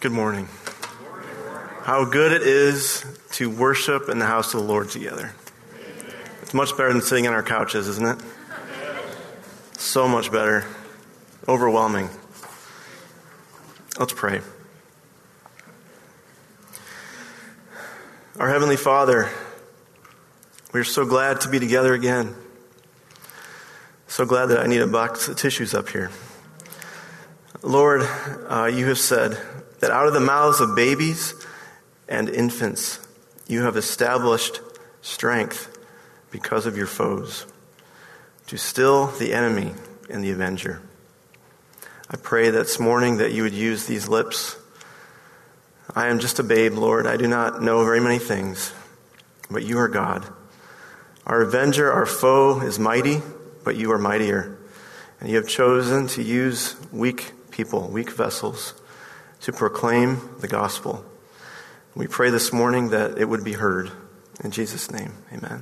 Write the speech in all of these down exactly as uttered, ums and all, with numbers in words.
Good morning. How good it is to worship in the house of the Lord together. It's much better than sitting on our couches, isn't it? So much better. Overwhelming. Let's pray. Our Heavenly Father, we're so glad to be together again. So glad that I need a box of tissues up here. Lord, uh, you have said that out of the mouths of babies and infants, you have established strength because of your foes, to still the enemy and the avenger. I pray this morning that you would use these lips. I am just a babe, Lord. I do not know very many things, but you are God. Our avenger, our foe is mighty, but you are mightier. And you have chosen to use weak people, weak vessels, to proclaim the gospel. We pray this morning that it would be heard. In Jesus' name, amen.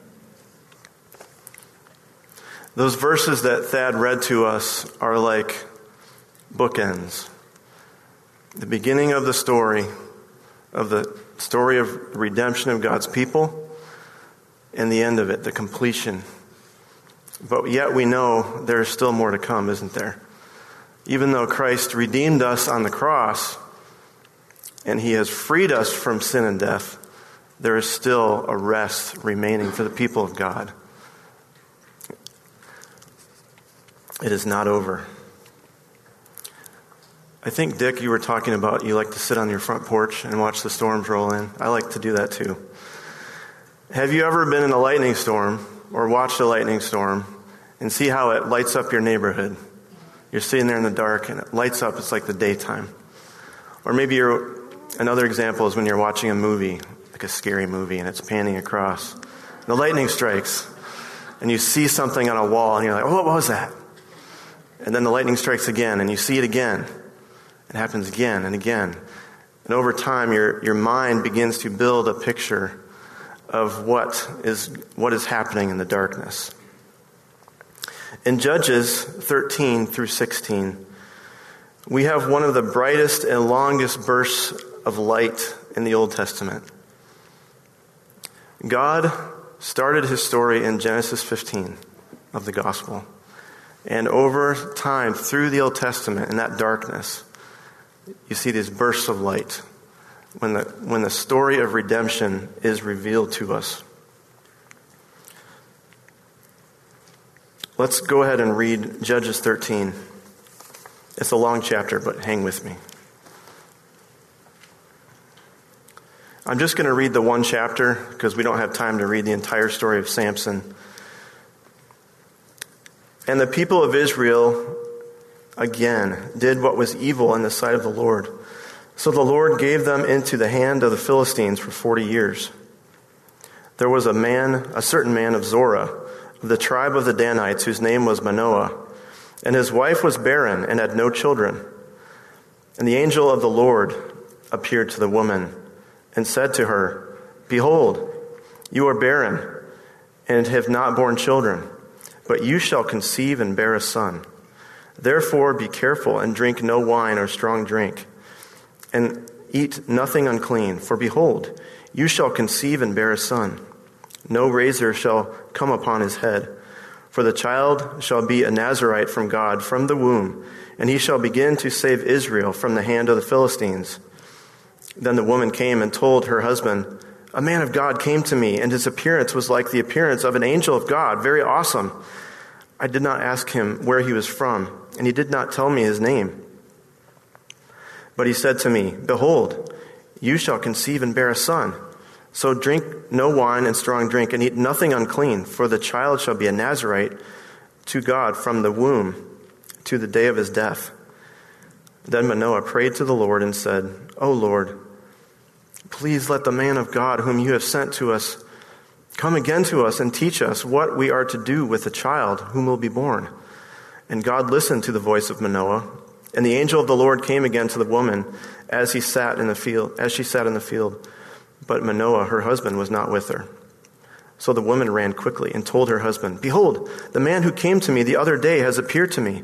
Those verses that Thad read to us are like bookends. The beginning of the story, of the story of redemption of God's people, and the end of it, the completion. But yet we know there's still more to come, isn't there? Even though Christ redeemed us on the cross, and he has freed us from sin and death, there is still a rest remaining for the people of God. It is not over. I think, Dick, you were talking about you like to sit on your front porch and watch the storms roll in. I like to do that too. Have you ever been in a lightning storm or watched a lightning storm and see how it lights up your neighborhood? You're sitting there in the dark and it lights up. It's like the daytime. Or maybe you're, another example is when you're watching a movie, like a scary movie, and it's panning across. The lightning strikes and you see something on a wall and you're like, oh, what was that? And then the lightning strikes again and you see it again. It happens again and again. And over time, your, your mind begins to build a picture of what is, what is happening in the darkness. In Judges thirteen through sixteen, we have one of the brightest and longest bursts of light in the Old Testament. God started his story in Genesis fifteen of the gospel. And over time, through the Old Testament, in that darkness, you see these bursts of light when the, when the story of redemption is revealed to us. Let's go ahead and read Judges thirteen. It's a long chapter, but hang with me. I'm just going to read the one chapter because we don't have time to read the entire story of Samson. And the people of Israel again did what was evil in the sight of the Lord. So the Lord gave them into the hand of the Philistines for forty years. There was a man, a certain man of Zorah, of the tribe of the Danites, whose name was Manoah, and his wife was barren and had no children. And the angel of the Lord appeared to the woman and said to her, "Behold, you are barren and have not borne children, but you shall conceive and bear a son. Therefore be careful and drink no wine or strong drink, and eat nothing unclean, for behold, you shall conceive and bear a son. No razor shall come upon his head, for the child shall be a Nazirite from God from the womb, and he shall begin to save Israel from the hand of the Philistines." Then the woman came and told her husband, "A man of God came to me, and his appearance was like the appearance of an angel of God, very awesome. I did not ask him where he was from, and he did not tell me his name. But he said to me, 'Behold, you shall conceive and bear a son. So drink no wine and strong drink, and eat nothing unclean, for the child shall be a Nazirite to God from the womb to the day of his death.' Then Manoah prayed to the Lord and said, 'O Lord, please let the man of God whom you have sent to us come again to us and teach us what we are to do with the child whom will be born.' And God listened to the voice of Manoah, and the angel of the Lord came again to the woman as he sat in the field, as she sat in the field. But Manoah, her husband, was not with her. So the woman ran quickly and told her husband, 'Behold, the man who came to me the other day has appeared to me.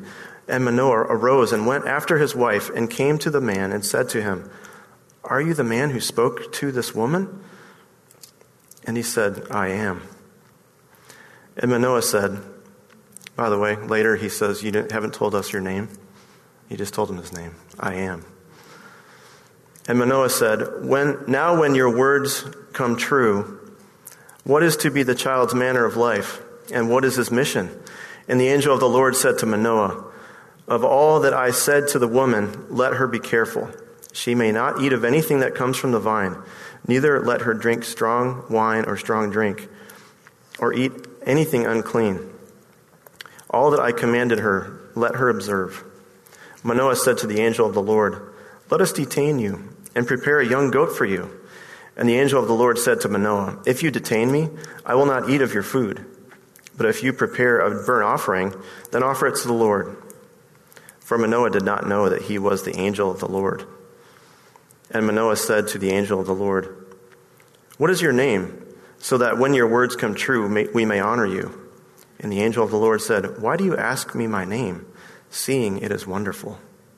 And Manoah arose and went after his wife and came to the man and said to him, "Are you the man who spoke to this woman?" And he said, "I am." And Manoah said, by the way, later he says, "You didn't, haven't told us your name." He just told him his name, "I am." And Manoah said, "When now when your words come true, what is to be the child's manner of life, and what is his mission?" And the angel of the Lord said to Manoah, "Of all that I said to the woman, let her be careful. She may not eat of anything that comes from the vine, neither let her drink strong wine or strong drink, or eat anything unclean. All that I commanded her, let her observe." Manoah said to the angel of the Lord, "Let us detain you and prepare a young goat for you." And the angel of the Lord said to Manoah, "If you detain me, I will not eat of your food. But if you prepare a burnt offering, then offer it to the Lord." For Manoah did not know that he was the angel of the Lord. And Manoah said to the angel of the Lord, "What is your name, so that when your words come true, may, we may honor you?" And the angel of the Lord said, "Why do you ask me my name, seeing it is wonderful?"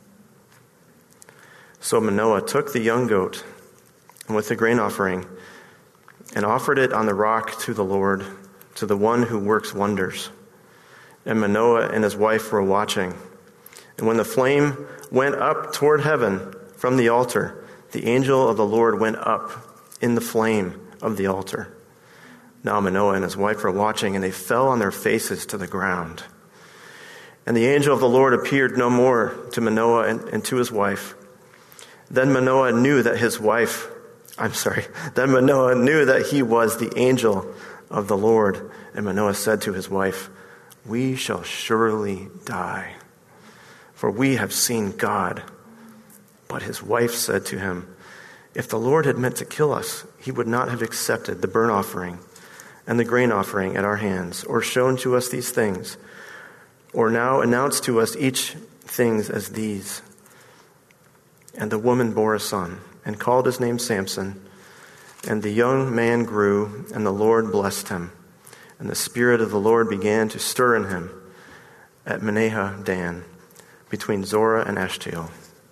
So Manoah took the young goat and with the grain offering and offered it on the rock to the Lord, to the one who works wonders. And Manoah and his wife were watching. And when the flame went up toward heaven from the altar, the angel of the Lord went up in the flame of the altar. Now Manoah and his wife were watching, and they fell on their faces to the ground. And the angel of the Lord appeared no more to Manoah and, and to his wife. Then Manoah knew that his wife, I'm sorry, then Manoah knew that he was the angel of the Lord. And Manoah said to his wife, "We shall surely die, for we have seen God." But his wife said to him, "If the Lord had meant to kill us, he would not have accepted the burnt offering and the grain offering at our hands, or shown to us these things, or now announced to us each things as these." And the woman bore a son, and called his name Samson. And the young man grew, and the Lord blessed him. And the Spirit of the Lord began to stir in him at Menahah Dan, between Zorah and Eshtaol.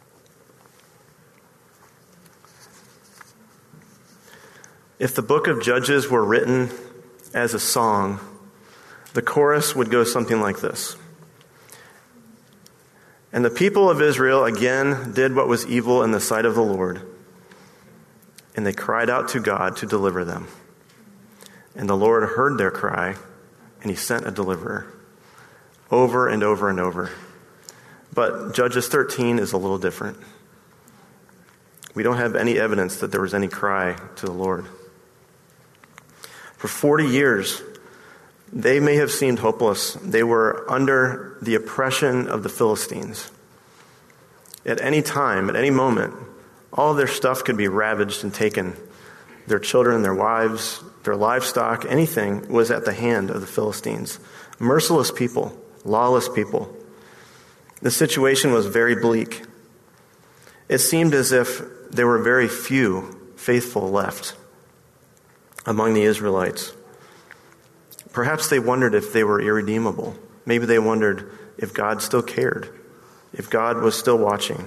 If the book of Judges were written as a song, the chorus would go something like this. "And the people of Israel again did what was evil in the sight of the Lord, and they cried out to God to deliver them. And the Lord heard their cry, and he sent a deliverer." Over and over and over. But Judges thirteen is a little different. We don't have any evidence that there was any cry to the Lord. For forty years, they may have seemed hopeless. They were under the oppression of the Philistines. At any time, at any moment, all of their stuff could be ravaged and taken. Their children, their wives, their livestock, anything was at the hand of the Philistines. Merciless people, lawless people. The situation was very bleak. It seemed as if there were very few faithful left among the Israelites. Perhaps they wondered if they were irredeemable. Maybe they wondered if God still cared, if God was still watching.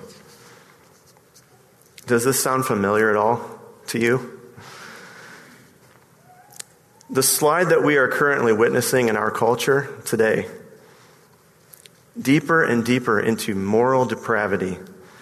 Does this sound familiar at all to you? The slide that we are currently witnessing in our culture today, deeper and deeper into moral depravity,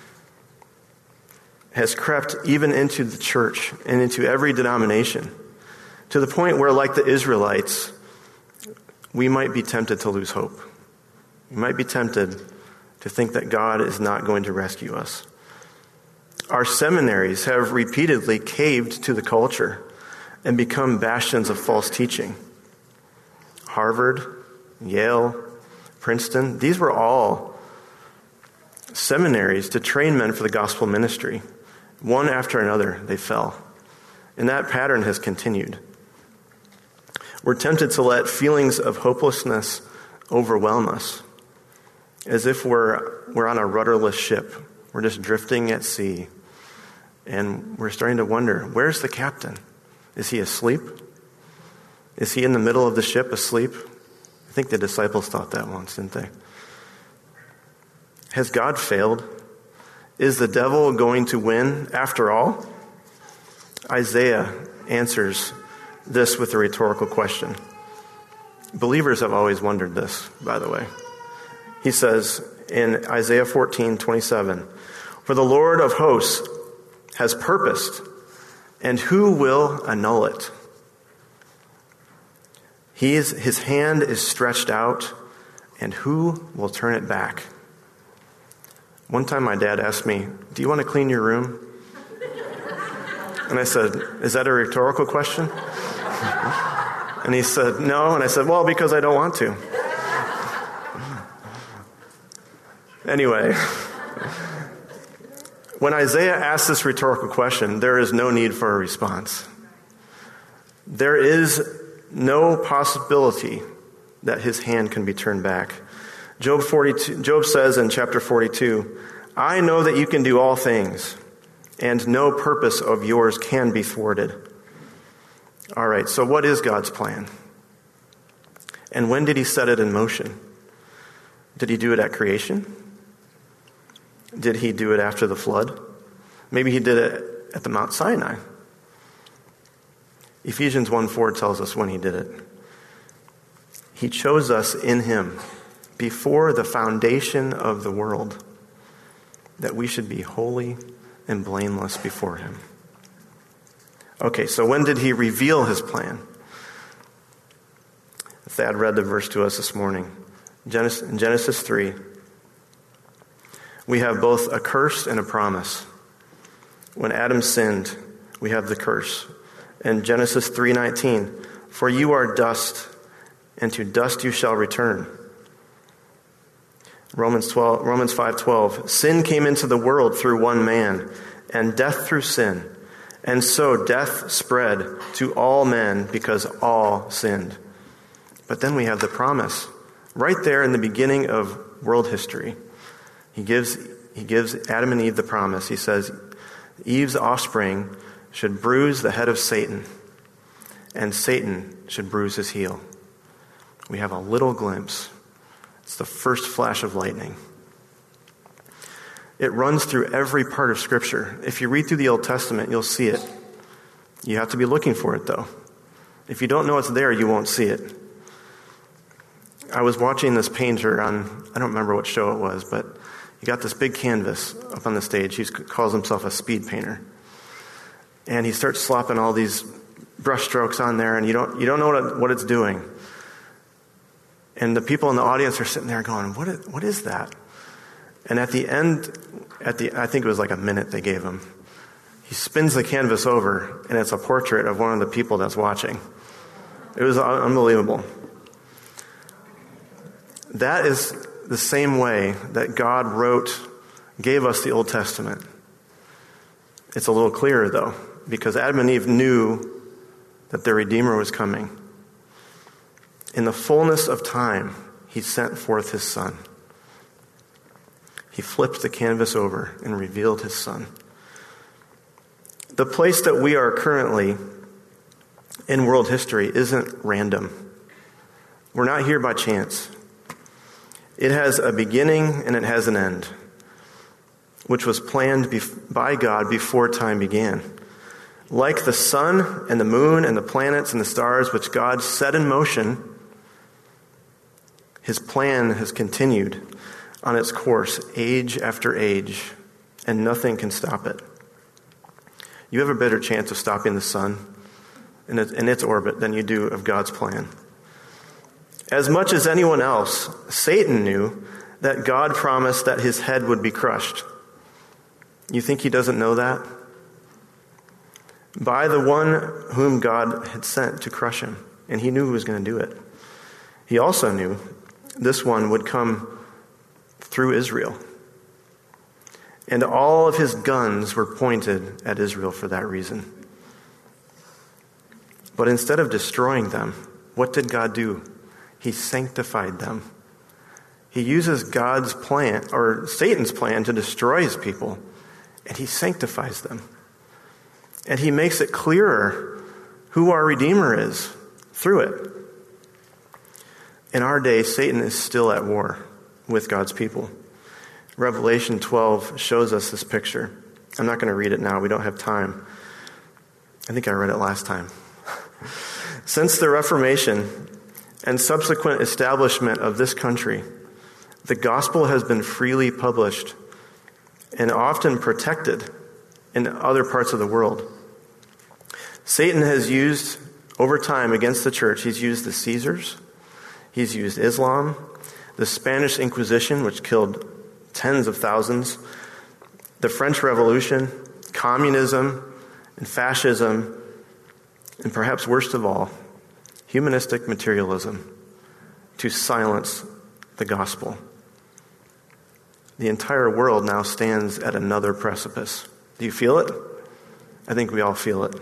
has crept even into the church and into every denomination, to the point where, like the Israelites, we might be tempted to lose hope. We might be tempted to think that God is not going to rescue us. Our seminaries have repeatedly caved to the culture and become bastions of false teaching. Harvard, Yale, Princeton, these were all seminaries to train men for the gospel ministry. One after another, they fell. And that pattern has continued. We're tempted to let feelings of hopelessness overwhelm us, as if we're we're on a rudderless ship. We're just drifting at sea. And we're starting to wonder, where's the captain? Is he asleep? Is he in the middle of the ship asleep? I think the disciples thought that once, didn't they? Has God failed? Is the devil going to win after all? Isaiah answers this with a rhetorical question. Believers have always wondered this, by the way. He says in Isaiah fourteen twenty-seven, "For the Lord of hosts has purposed, and who will annul it? He is, his hand is stretched out, and who will turn it back?" One time my dad asked me, "Do you want to clean your room?" And I said, "Is that a rhetorical question?" And he said, "No." And I said, "Well, because I don't want to." Anyway, when Isaiah asks this rhetorical question, there is no need for a response. There is no possibility that his hand can be turned back. Job forty-two, Job says in chapter forty-two, "I know that you can do all things, and no purpose of yours can be thwarted." All right, so what is God's plan? And when did he set it in motion? Did he do it at creation? Did he do it after the flood? Maybe he did it at the Mount Sinai. Ephesians one four tells us when he did it. He chose us in him before the foundation of the world, that we should be holy and blameless before him. Okay, so when did he reveal his plan? Thad read the verse to us this morning. Genesis, in Genesis three, we have both a curse and a promise. When Adam sinned, we have the curse. In Genesis three nineteen, "For you are dust, and to dust you shall return." Romans twelve, Romans five twelve, "Sin came into the world through one man, and death through sin. And so death spread to all men because all sinned." But then we have the promise. Right there in the beginning of world history, he gives, he gives Adam and Eve the promise. He says, Eve's offspring should bruise the head of Satan, and Satan should bruise his heel. We have a little glimpse. It's the first flash of lightning. It runs through every part of Scripture. If you read through the Old Testament, you'll see it. You have to be looking for it, though. If you don't know it's there, you won't see it. I was watching this painter on, I don't remember what show it was, but he got this big canvas up on the stage. He calls himself a speed painter. And he starts slopping all these brush strokes on there, and you don't you don't know what, it, what it's doing. And the people in the audience are sitting there going, what is, what is that? And at the end, at the I think it was like a minute they gave him, he spins the canvas over, and it's a portrait of one of the people that's watching. It was unbelievable. That is the same way that God wrote, gave us the Old Testament. It's a little clearer, though, because Adam and Eve knew that their Redeemer was coming. In the fullness of time, he sent forth his Son. He flipped the canvas over and revealed his Son. The place that we are currently in world history isn't random. We're not here by chance. It has a beginning and it has an end, which was planned by God before time began. Like the sun and the moon and the planets and the stars, which God set in motion, his plan has continued on its course age after age, and nothing can stop it. You have a better chance of stopping the sun in its orbit than you do of God's plan. As much as anyone else, Satan knew that God promised that his head would be crushed. You think he doesn't know that? By the one whom God had sent to crush him, and he knew who was going to do it. He also knew this one would come through Israel. And all of his guns were pointed at Israel for that reason. But instead of destroying them, what did God do? He sanctified them. He uses God's plan, or Satan's plan, to destroy his people, and he sanctifies them. And he makes it clearer who our Redeemer is through it. In our day, Satan is still at war with God's people. Revelation twelve shows us this picture. I'm not going to read it now. We don't have time. I think I read it last time. Since the Reformation and subsequent establishment of this country, the gospel has been freely published and often protected in other parts of the world. Satan has used, over time against the church, he's used the Caesars, he's used Islam, the Spanish Inquisition, which killed tens of thousands, the French Revolution, communism, and fascism, and perhaps worst of all, humanistic materialism, to silence the gospel. The entire world now stands at another precipice. Do you feel it? I think we all feel it.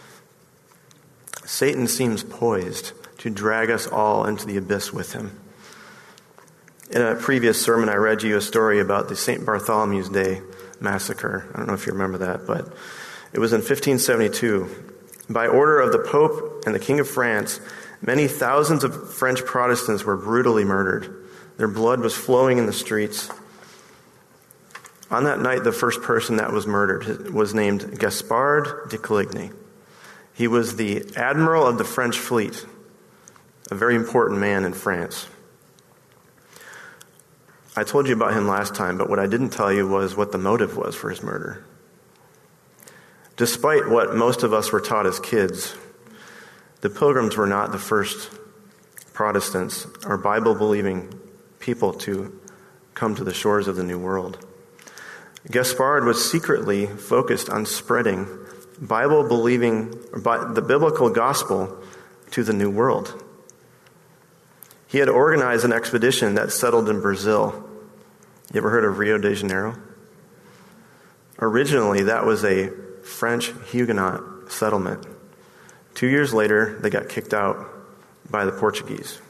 Satan seems poised to drag us all into the abyss with him. In a previous sermon, I read you a story about the Saint Bartholomew's Day massacre. I don't know if you remember that, but it was in fifteen seventy-two. By order of the Pope and the King of France, many thousands of French Protestants were brutally murdered. Their blood was flowing in the streets. On that night, the first person that was murdered was named Gaspard de Coligny. He was the admiral of the French fleet, a very important man in France. I told you about him last time, but what I didn't tell you was what the motive was for his murder. Despite what most of us were taught as kids, the Pilgrims were not the first Protestants or Bible-believing people to come to the shores of the New World. Gaspard was secretly focused on spreading Bible-believing, the biblical gospel to the New World. He had organized an expedition that settled in Brazil. You ever heard of Rio de Janeiro? Originally, that was a French Huguenot settlement. Two years later, they got kicked out by the Portuguese.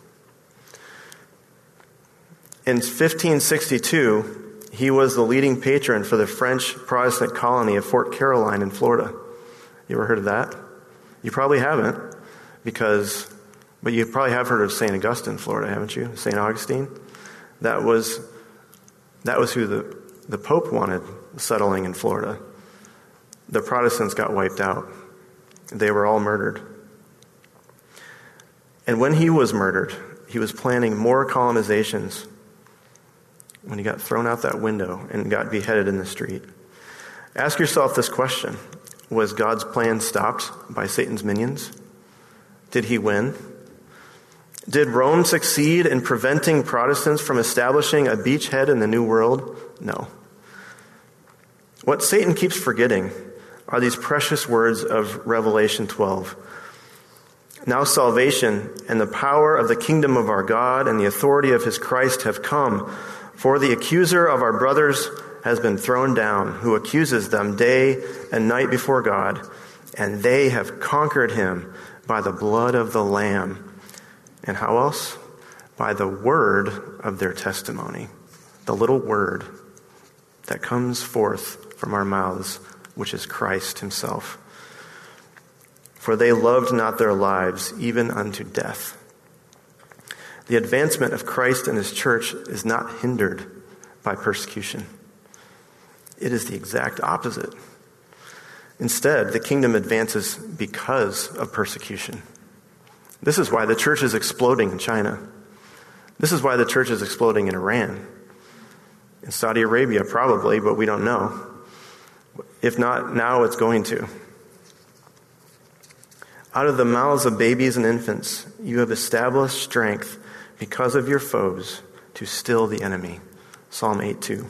In fifteen sixty-two, he was the leading patron for the French Protestant colony of Fort Caroline in Florida. You ever heard of that? You probably haven't, because, but you probably have heard of Saint Augustine, Florida, haven't you? Saint Augustine? That was, that was who the, the Pope wanted settling in Florida. The Protestants got wiped out. They were all murdered. And when he was murdered, he was planning more colonizations when he got thrown out that window and got beheaded in the street. Ask yourself this question. Was God's plan stopped by Satan's minions? Did he win? Did Rome succeed in preventing Protestants from establishing a beachhead in the New World? No. What Satan keeps forgetting are these precious words of Revelation twelve. Now salvation and the power of the kingdom of our God and the authority of his Christ have come, for the accuser of our brothers has been thrown down, who accuses them day and night before God, and they have conquered him by the blood of the Lamb. And how else? By the word of their testimony. The little word that comes forth from our mouths, which is Christ himself. For they loved not their lives, even unto death. The advancement of Christ and his church is not hindered by persecution. It is the exact opposite. Instead, the kingdom advances because of persecution. This is why the church is exploding in China. This is why the church is exploding in Iran. In Saudi Arabia, probably, but we don't know. If not, now it's going to. Out of the mouths of babies and infants, you have established strength because of your foes to still the enemy. Psalm eight two.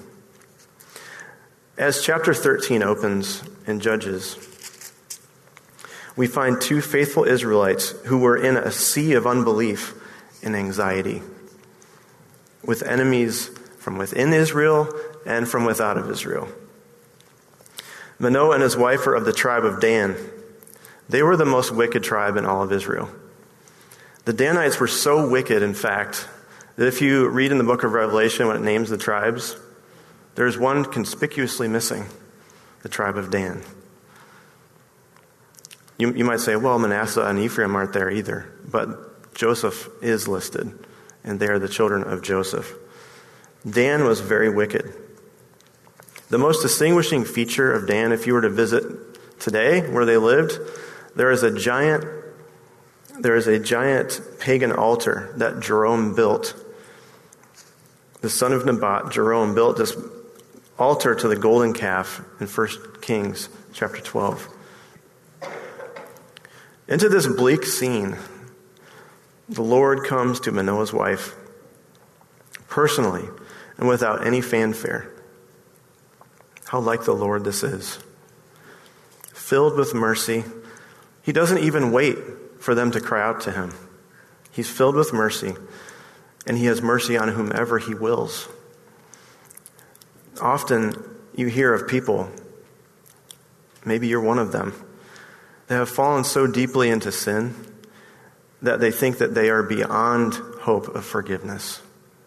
As chapter thirteen opens in Judges, we find two faithful Israelites who were in a sea of unbelief and anxiety, with enemies from within Israel and from without of Israel. Manoah and his wife are of the tribe of Dan. They were the most wicked tribe in all of Israel. The Danites were so wicked, in fact, that if you read in the book of Revelation when it names the tribes, there's one conspicuously missing, the tribe of Dan. You, you might say, well, Manasseh and Ephraim aren't there either, but Joseph is listed, and they are the children of Joseph. Dan was very wicked. The most distinguishing feature of Dan, if you were to visit today where they lived, there is a giant, there is a giant pagan altar that Jerome built. The son of Nebat, Jerome, built this altar to the golden calf in First Kings chapter twelve. Into this bleak scene, the Lord comes to Manoah's wife personally and without any fanfare. How like the Lord this is. Filled with mercy. He doesn't even wait for them to cry out to him. He's filled with mercy, and he has mercy on whomever he wills. Often you hear of people, maybe you're one of them, that have fallen so deeply into sin that they think that they are beyond hope of forgiveness.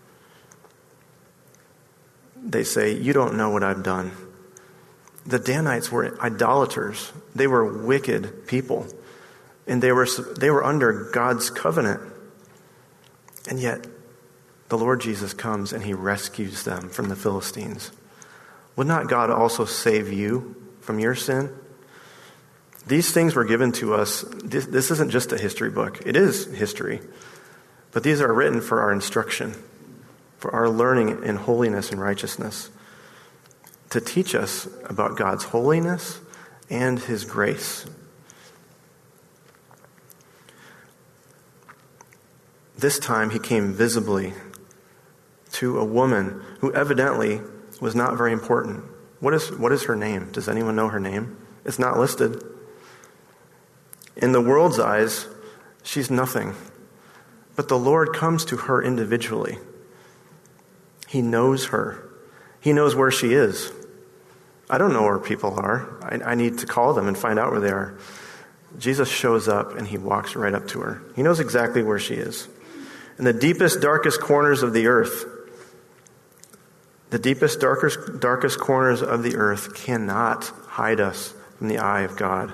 They say, you don't know what I've done. The Danites were idolaters. They were wicked people. And they were, they were under God's covenant. And yet, the Lord Jesus comes and he rescues them from the Philistines. Would not God also save you from your sin? These things were given to us. This, this isn't just a history book. It is history. But these are written for our instruction, for our learning in holiness and righteousness, to teach us about God's holiness and his grace. This time he came visibly to a woman who evidently was not very important. What is, what is her name? Does anyone know her name? It's not listed. In the world's eyes, she's nothing. But the Lord comes to her individually. He knows her. He knows where she is. I don't know where people are. I, I need to call them and find out where they are. Jesus shows up and he walks right up to her. He knows exactly where she is. In the deepest, darkest corners of the earth, the deepest, darkest, darkest corners of the earth cannot hide us from the eye of God.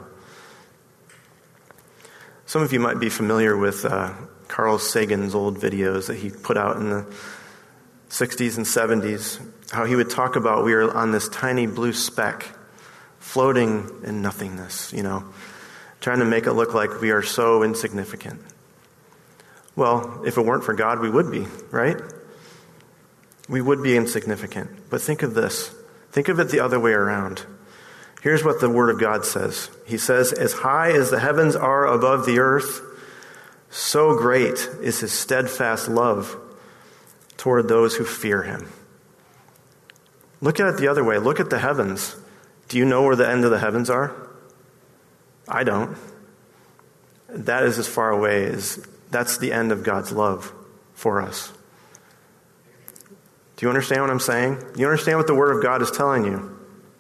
Some of you might be familiar with uh, Carl Sagan's old videos that he put out in the sixties and seventies, how he would talk about we are on this tiny blue speck floating in nothingness, you know, trying to make it look like we are so insignificant. Well, if it weren't for God, we would be, right? We would be insignificant. But think of this. Think of it the other way around. Here's what the Word of God says. He says, as high as the heavens are above the earth, so great is his steadfast love toward those who fear him. Look at it the other way. Look at the heavens. Do you know where the end of the heavens are? I don't. That is as far away as, that's the end of God's love for us. Do you understand what I'm saying? Do you understand what the Word of God is telling you?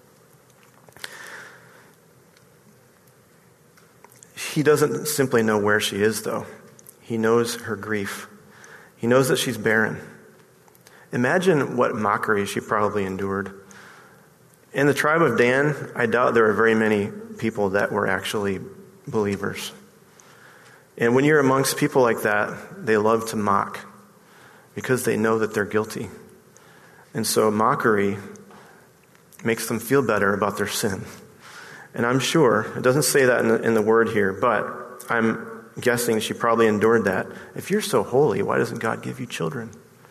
He doesn't simply know where she is, though. He knows her grief. He knows that she's barren. Imagine what mockery she probably endured. In the tribe of Dan, I doubt there are very many people that were actually believers. And when you're amongst people like that, they love to mock because they know that they're guilty. And so mockery makes them feel better about their sin. And I'm sure, it doesn't say that in the, in the word here, but I'm guessing she probably endured that. If you're so holy, why doesn't God give you children?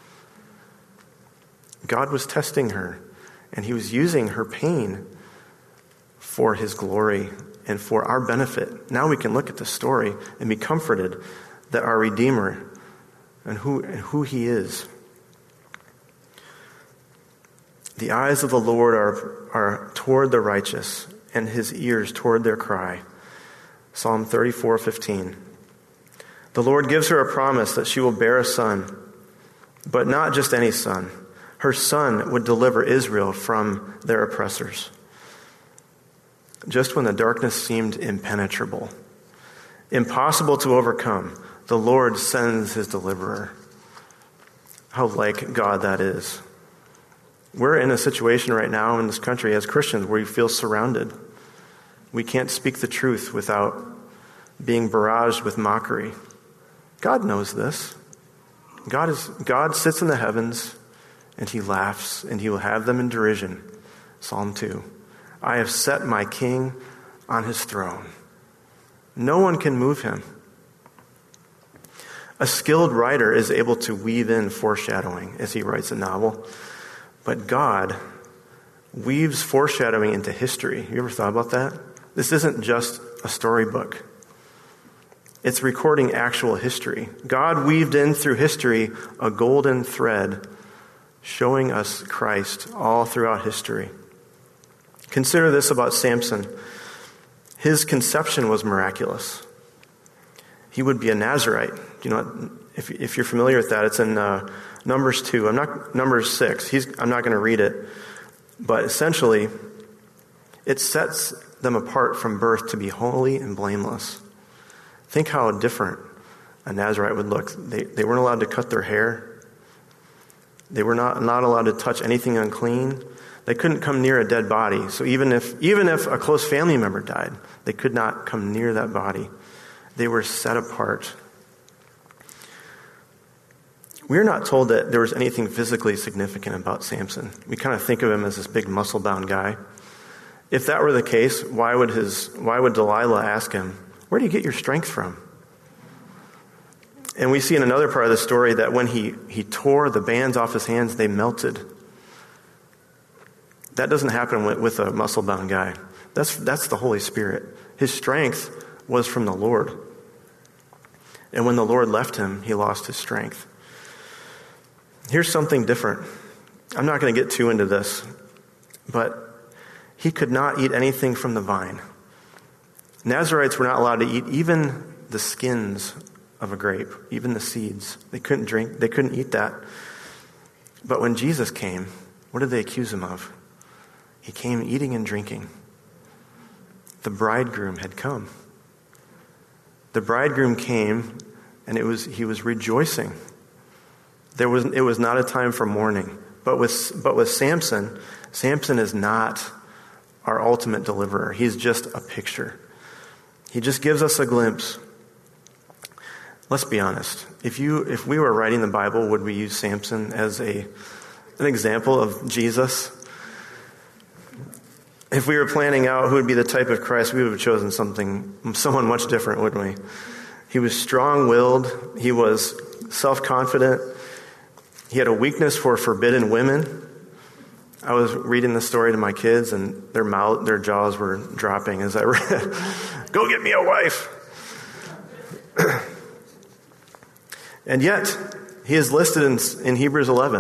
God was testing her, and he was using her pain for his glory and for our benefit. Now we can look at the story and be comforted that our Redeemer and who, and who he is. The eyes of the Lord are, are toward the righteous, and his ears toward their cry. Psalm thirty-four fifteen. The Lord gives her a promise that she will bear a son, but not just any son. Her son would deliver Israel from their oppressors. Just when the darkness seemed impenetrable, impossible to overcome, the Lord sends his deliverer. How like God that is. We're in a situation right now in this country as Christians where we feel surrounded. We can't speak the truth without being barraged with mockery. God knows this. God is God sits in the heavens and he laughs and he will have them in derision Psalm two. I have set my king on his throne. No one can move him. A skilled writer is able to weave in foreshadowing as he writes a novel, but God weaves foreshadowing into history. You ever thought about that? This isn't just a storybook. It's recording actual history. God weaved in through history a golden thread showing us Christ all throughout history. Consider this about Samson. His conception was miraculous. He would be a Nazirite. You know, if, if you're familiar with that, it's in uh, Numbers two. I'm not Numbers six. He's, I'm not going to read it. But essentially, it sets them apart from birth to be holy and blameless. Think how different a Nazirite would look. They, they weren't allowed to cut their hair. They were not, not allowed to touch anything unclean. They couldn't come near a dead body. So even if even if a close family member died, they could not come near that body. They were set apart. We're not told that there was anything physically significant about Samson. We kind of think of him as this big muscle-bound guy. If that were the case, why would his why would Delilah ask him, "Where do you get your strength from?" And we see in another part of the story that when he, he tore the bands off his hands, they melted. That doesn't happen with, with a muscle-bound guy. That's, that's the Holy Spirit. His strength was from the Lord. And when the Lord left him, he lost his strength. Here's something different. I'm not going to get too into this, but he could not eat anything from the vine. Nazirites were not allowed to eat even the skins of a grape, even the seeds. They couldn't drink, they couldn't eat that. But when Jesus came, what did they accuse him of? He came eating and drinking. The bridegroom had come. The bridegroom came, and it was he was rejoicing. There was it was not a time for mourning. But with but with Samson, Samson is not our ultimate deliverer. He's just a picture. He just gives us a glimpse. Let's be honest. If you if we were writing the Bible, would we use Samson as a an example of Jesus? If we were planning out who would be the type of Christ, we would have chosen something someone much different, wouldn't we? He was strong-willed, he was self-confident, he had a weakness for forbidden women. I was reading the story to my kids and their mouth their jaws were dropping as I read, "Go get me a wife." And yet, he is listed in, in Hebrews eleven.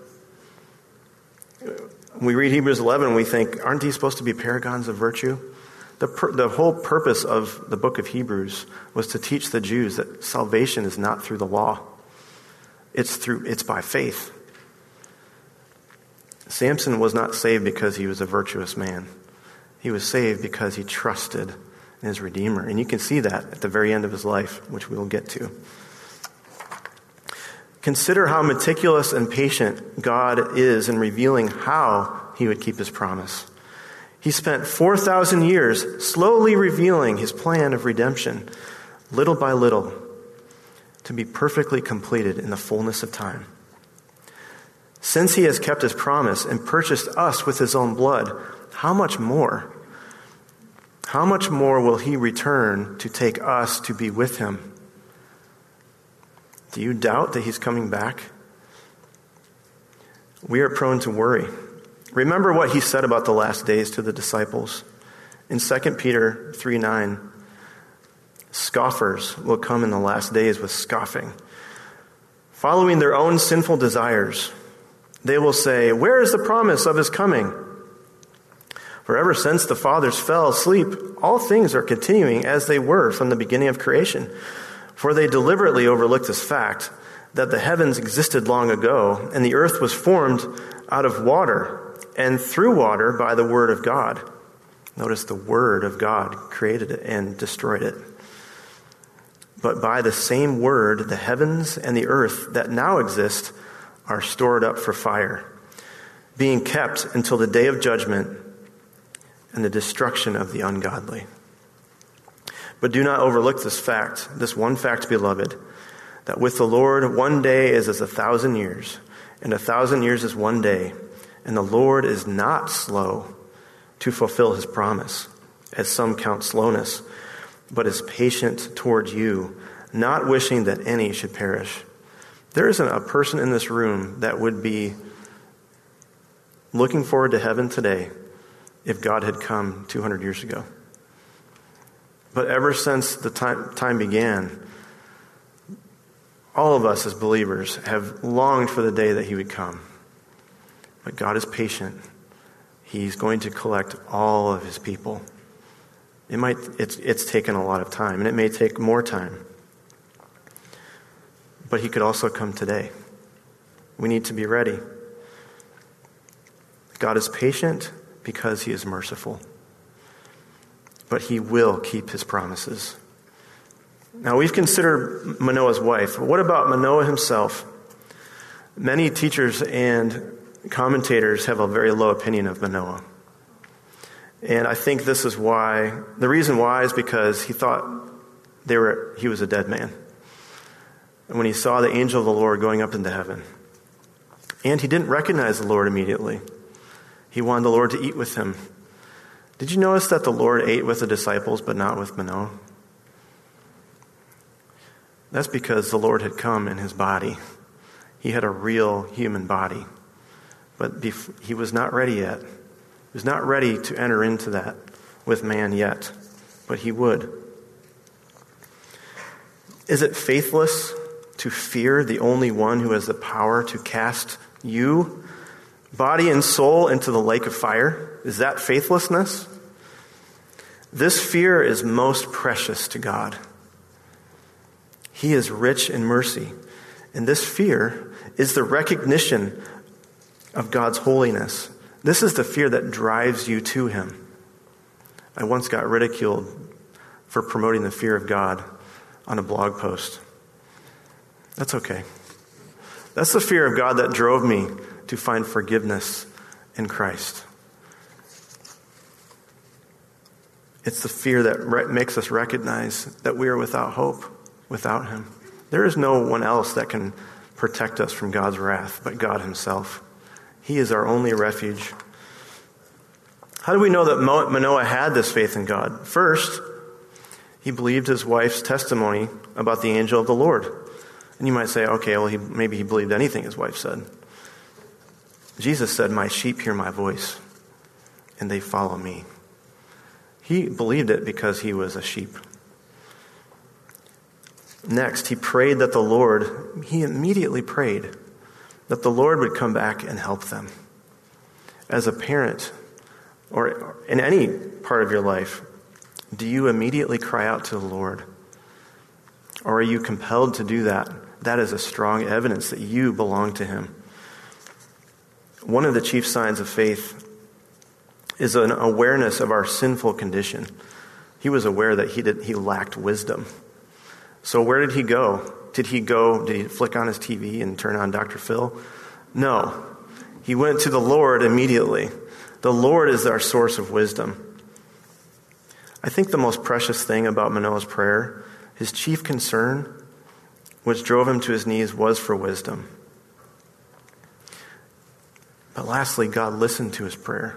When we read Hebrews eleven, we think, aren't these supposed to be paragons of virtue? The, per, the whole purpose of the book of Hebrews was to teach the Jews that salvation is not through the law. It's through it's by faith. Samson was not saved because he was a virtuous man. He was saved because he trusted in his Redeemer. And you can see that at the very end of his life, which we will get to. Consider how meticulous and patient God is in revealing how he would keep his promise. He spent four thousand years slowly revealing his plan of redemption, little by little, to be perfectly completed in the fullness of time. Since he has kept his promise and purchased us with his own blood, how much more? How much more will he return to take us to be with him? Do you doubt that he's coming back? We are prone to worry. Remember what he said about the last days to the disciples. In Second Peter three nine, scoffers will come in the last days with scoffing, following their own sinful desires. They will say, "Where is the promise of his coming?" For ever since the fathers fell asleep, all things are continuing as they were from the beginning of creation. For they deliberately overlooked this fact, that the heavens existed long ago, and the earth was formed out of water, and through water by the word of God. Notice the word of God created it and destroyed it. But by the same word, the heavens and the earth that now exist are stored up for fire, being kept until the day of judgment and the destruction of the ungodly. But do not overlook this fact, this one fact, beloved, that with the Lord one day is as a thousand years, and a thousand years is one day. And the Lord is not slow to fulfill his promise, as some count slowness, but is patient toward you, not wishing that any should perish. There isn't a person in this room that would be looking forward to heaven today if God had come two hundred years ago. But ever since the time, time began, all of us as believers have longed for the day that he would come. But God is patient. He's going to collect all of his people. It might, it's, it's taken a lot of time, and it may take more time. But he could also come today. We need to be ready. God is patient because he is merciful. But he will keep his promises. Now, we've considered Manoah's wife. What about Manoah himself? Many teachers and commentators have a very low opinion of Manoah. And I think this is why, the reason why is because he thought they were he was a dead man. And when he saw the angel of the Lord going up into heaven. And he didn't recognize the Lord immediately. He wanted the Lord to eat with him. Did you notice that the Lord ate with the disciples but not with Manoah? That's because the Lord had come in his body. He had a real human body. But bef- he was not ready yet. He was not ready to enter into that with man yet. But he would. Is it faithless to fear the only one who has the power to cast you, body and soul, into the lake of fire? Is that faithlessness? This fear is most precious to God. He is rich in mercy. And this fear is the recognition of God's holiness. This is the fear that drives you to him. I once got ridiculed for promoting the fear of God on a blog post. That's okay. That's the fear of God that drove me to find forgiveness in Christ. It's the fear that re- makes us recognize that we are without hope without him. There is no one else that can protect us from God's wrath but God himself. He is our only refuge. How do we know that Manoah had this faith in God? First, he believed his wife's testimony about the angel of the Lord. And you might say, okay, well, he, maybe he believed anything his wife said. Jesus said, "My sheep hear my voice, and they follow me." He believed it because he was a sheep. Next, he prayed that the Lord, he immediately prayed that the Lord would come back and help them. As a parent, or in any part of your life, do you immediately cry out to the Lord? Or are you compelled to do that? That is a strong evidence that you belong to him. One of the chief signs of faith is an awareness of our sinful condition. He was aware that he did, he lacked wisdom. So where did he go? Did he go, did he flick on his T V and turn on Doctor Phil? No. He went to the Lord immediately. The Lord is our source of wisdom. I think the most precious thing about Manoah's prayer, his chief concern, which drove him to his knees, was for wisdom. But lastly, God listened to his prayer.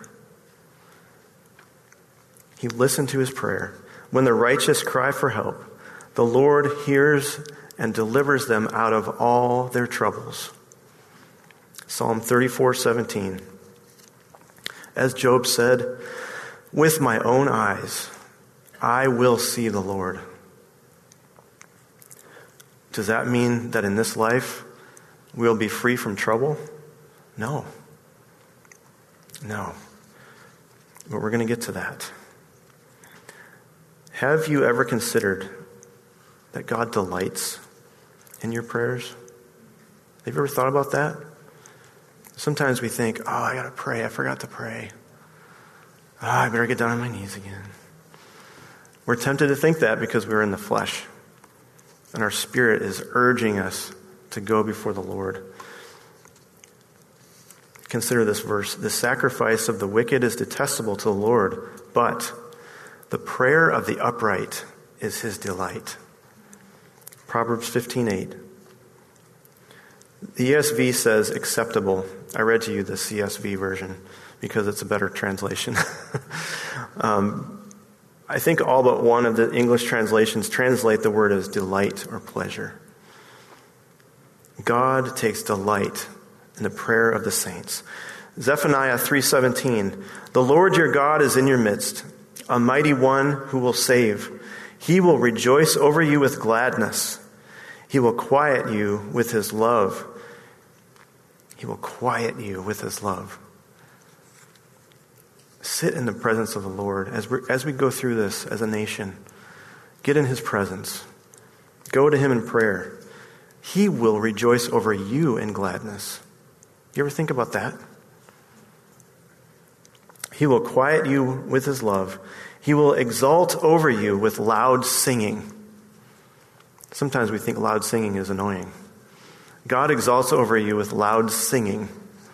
He listened to his prayer. When the righteous cry for help, the Lord hears and delivers them out of all their troubles. Psalm thirty-four seventeen. As Job said, "With my own eyes, I will see the Lord." Does that mean that in this life we'll be free from trouble? No. No. But we're going to get to that. Have you ever considered that God delights in your prayers? Have you ever thought about that? Sometimes we think, oh, I got to pray. I forgot to pray. Oh, I better get down on my knees again. We're tempted to think that because we're in the flesh. And our spirit is urging us to go before the Lord. Consider this verse. The sacrifice of the wicked is detestable to the Lord, but the prayer of the upright is his delight. Proverbs fifteen eight. The E S V says acceptable. I read to you the C S V version because it's a better translation. um, I think all but one of the English translations translate the word as delight or pleasure. God takes delight in the prayer of the saints. Zephaniah three seventeen, the Lord your God is in your midst, a mighty one who will save. He will rejoice over you with gladness. He will quiet you with his love. He will quiet you with his love. Sit in the presence of the Lord as we as we go through this as a nation. Get in his presence. Go to him in prayer. He will rejoice over you in gladness. You ever think about that? He will quiet you with his love. He will exalt over you with loud singing. Sometimes we think loud singing is annoying. God exalts over you with loud singing.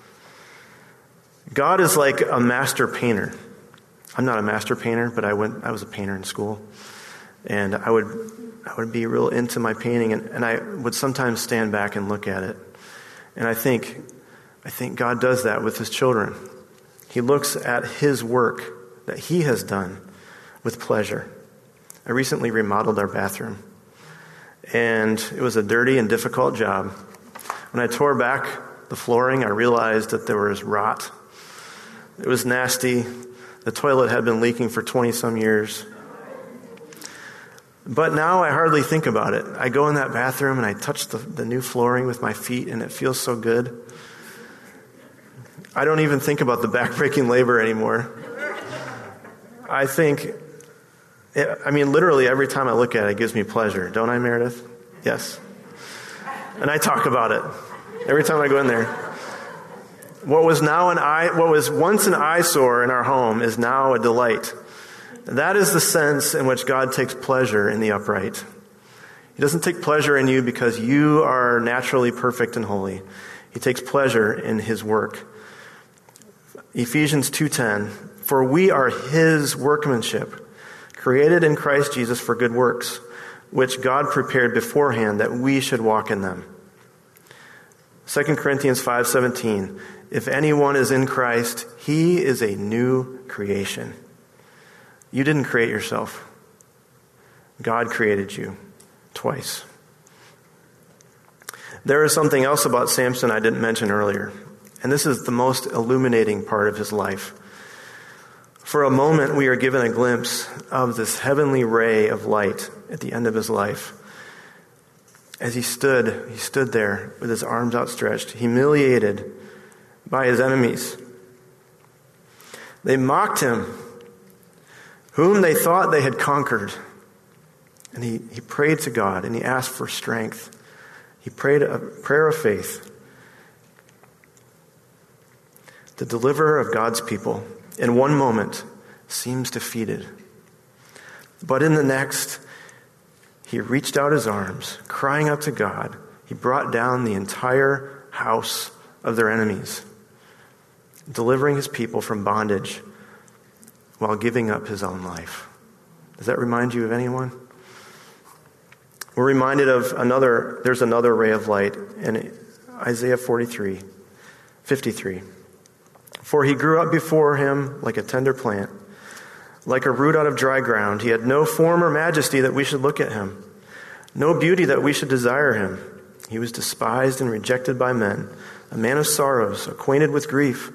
God is like a master painter. I'm not a master painter, but I went. I was a painter in school, and I would I would be real into my painting, and, and I would sometimes stand back and look at it, and I think I think God does that with his children. He looks at his work that he has done with pleasure. I recently remodeled our bathroom, and it was a dirty and difficult job. When I tore back the flooring, I realized that there was rot. It was nasty. The toilet had been leaking for twenty-some years. But now I hardly think about it. I go in that bathroom and I touch the, the new flooring with my feet, and it feels so good. I don't even think about the backbreaking labor anymore. I think, I mean, literally every time I look at it, it gives me pleasure. Don't I, Meredith? Yes. And I talk about it every time I go in there. What was now an eye, what was once an eyesore in our home is now a delight. That is the sense in which God takes pleasure in the upright. He doesn't take pleasure in you because you are naturally perfect and holy. He takes pleasure in his work. Ephesians two ten, for we are his workmanship, created in Christ Jesus for good works, which God prepared beforehand that we should walk in them. Second Corinthians five seventeen, if anyone is in Christ, he is a new creation. You didn't create yourself. God created you twice. There is something else about Samson I didn't mention earlier, and this is the most illuminating part of his life. For a moment, we are given a glimpse of this heavenly ray of light at the end of his life. As he stood, he stood there with his arms outstretched, humiliated by his enemies. They mocked him, whom they thought they had conquered. And he, he prayed to God, and he asked for strength. He prayed a prayer of faith. The deliverer of God's people, in one moment, seems defeated. But in the next, he reached out his arms, crying out to God. He brought down the entire house of their enemies, delivering his people from bondage while giving up his own life. Does that remind you of anyone? We're reminded of another, there's another ray of light in Isaiah forty-three, fifty-three. For he grew up before him like a tender plant, like a root out of dry ground. He had no form or majesty that we should look at him, no beauty that we should desire him. He was despised and rejected by men, a man of sorrows, acquainted with grief.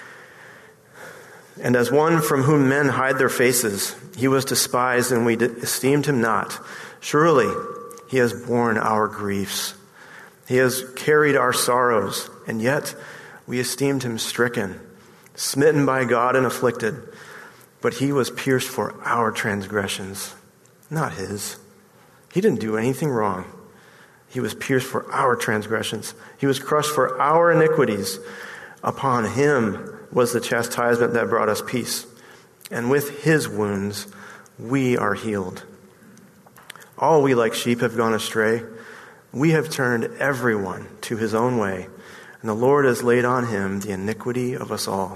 And as one from whom men hide their faces, he was despised, and we esteemed him not. Surely he has borne our griefs. He has carried our sorrows, and yet we esteemed him stricken, smitten by God and afflicted. But he was pierced for our transgressions, not his. He didn't do anything wrong. He was pierced for our transgressions. He was crushed for our iniquities. Upon him was the chastisement that brought us peace. And with his wounds, we are healed. All we like sheep have gone astray. We have turned everyone to his own way, and the Lord has laid on him the iniquity of us all.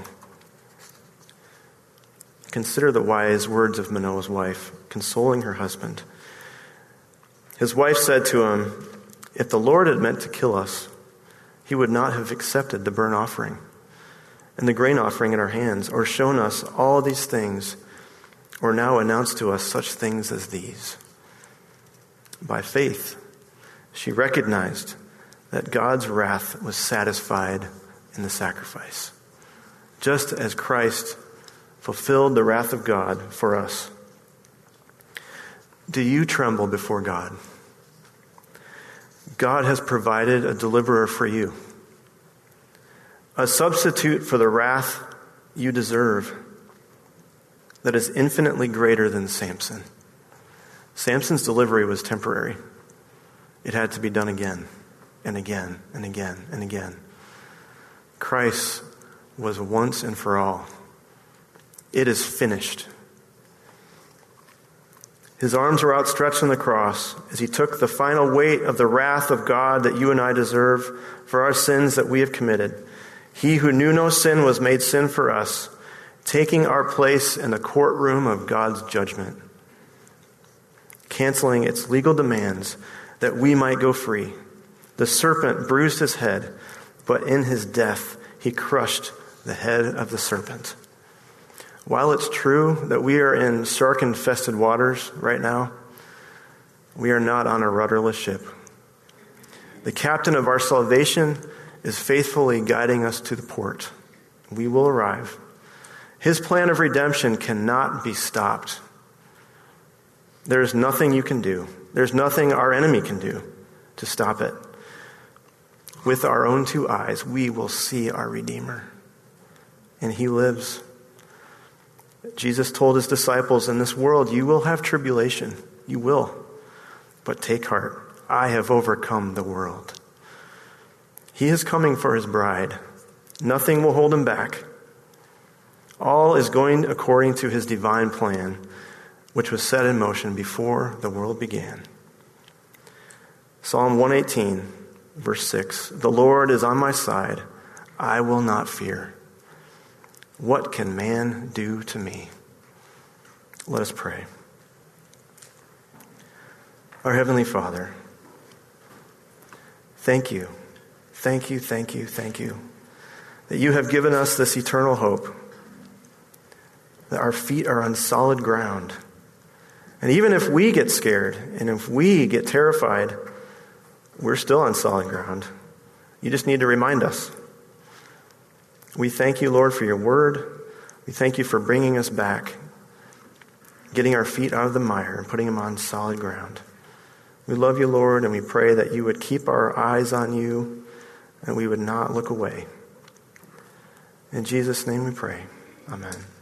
Consider the wise words of Manoah's wife, consoling her husband. His wife said to him, if the Lord had meant to kill us, he would not have accepted the burnt offering and the grain offering in our hands, or shown us all these things, or now announced to us such things as these. By faith, she recognized that God's wrath was satisfied in the sacrifice, just as Christ fulfilled the wrath of God for us. Do you tremble before God? God has provided a deliverer for you, a substitute for the wrath you deserve that is infinitely greater than Samson. Samson's delivery was temporary. It had to be done again and again and again and again. Christ was once and for all. It is finished. His arms were outstretched on the cross as he took the final weight of the wrath of God that you and I deserve for our sins that we have committed. He who knew no sin was made sin for us, taking our place in the courtroom of God's judgment, canceling its legal demands that we might go free. The serpent bruised his head, but in his death he crushed the head of the serpent. While it's true that we are in shark-infested waters right now, we are not on a rudderless ship. The captain of our salvation is faithfully guiding us to the port. We will arrive. His plan of redemption cannot be stopped. There is nothing you can do. There's nothing our enemy can do to stop it. With our own two eyes, we will see our Redeemer. And he lives. Jesus told his disciples, in this world you will have tribulation. You will. But take heart. I have overcome the world. He is coming for his bride. Nothing will hold him back. All is going according to his divine plan, which was set in motion before the world began. Psalm one eighteen, verse six. The Lord is on my side. I will not fear. What can man do to me? Let us pray. Our Heavenly Father, thank you, thank you, thank you, thank you, that you have given us this eternal hope, that our feet are on solid ground. And even if we get scared, and if we get terrified, we're still on solid ground. You just need to remind us. We thank you, Lord, for your word. We thank you for bringing us back, getting our feet out of the mire and putting them on solid ground. We love you, Lord, and we pray that you would keep our eyes on you and we would not look away. In Jesus' name we pray. Amen.